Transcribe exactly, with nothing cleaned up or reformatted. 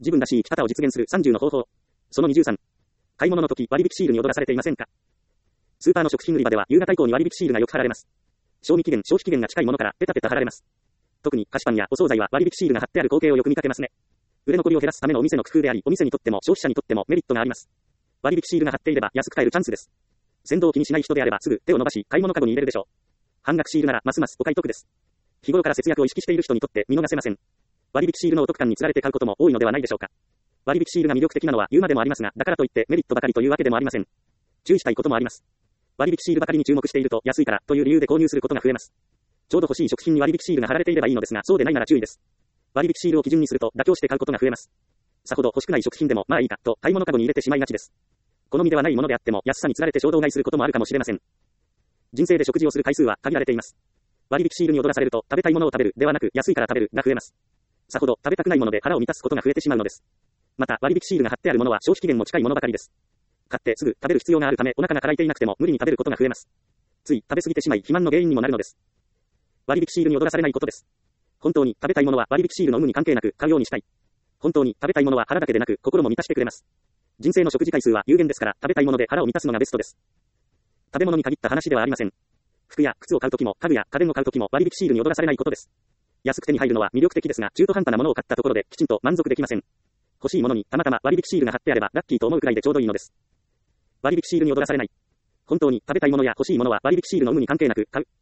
自分らしい生き方を実現するさんじゅうの方法。そのにじゅうさん。買い物の時、割引シールに踊らされていませんか？スーパーの食品売り場では夕方以降に割引シールがよく貼られます。賞味期限、消費期限が近いものからペタペタ貼られます。特に菓子パンやお惣菜は割引シールが貼ってある光景をよく見かけますね。売れ残りを減らすためのお店の工夫であり、お店にとっても消費者にとってもメリットがあります。割引シールが貼っていれば安く買えるチャンスです。先導を気にしない人であればすぐ手を伸ばし買い物カゴに入れるでしょう。半額シールならますますお買い得です。日頃から節約を意識している人にとって見逃せません。割引シールのお得感に釣られて買うことも多いのではないでしょうか。割引シールが魅力的なのは言うまでもありますが、だからといってメリットばかりというわけでもありません。注意したいこともあります。割引シールばかりに注目していると安いからという理由で購入することが増えます。ちょうど欲しい食品に割引シールが貼られていればいいのですが、そうでないなら注意です。割引シールを基準にすると妥協して買うことが増えます。さほど欲しくない食品でもまあいいかと買い物カゴに入れてしまいがちです。好みではないものであっても安さに釣られて衝動買いすることもあるかもしれません。人生で食事をする回数は限られています。割引シールに踊らされると食べたいものを食べるではなく安いから食べるが増えます。さほど食べたくないもので腹を満たすことが増えてしまうのです。また割引シールが貼ってあるものは消費期限も近いものばかりです。買ってすぐ食べる必要があるためお腹が空いていなくても無理に食べることが増えます。つい食べ過ぎてしまい肥満の原因にもなるのです。割引シールに踊らされないことです。本当に食べたいものは割引シールの有無に関係なく買うようにしたい。本当に食べたいものは腹だけでなく心も満たしてくれます。人生の食事回数は有限ですから食べたいもので腹を満たすのがベストです。食べ物に限った話ではありません。服や靴を買うときも家具や家電を買うときも割引シールに踊らされないことです。安く手に入るのは魅力的ですが中途半端なものを買ったところできちんと満足できません。欲しいものにたまたま割引シールが貼ってあればラッキーと思うくらいでちょうどいいのです。割引シールに踊らされない。本当に食べたいものや欲しいものは割引シールの有無に関係なく買う。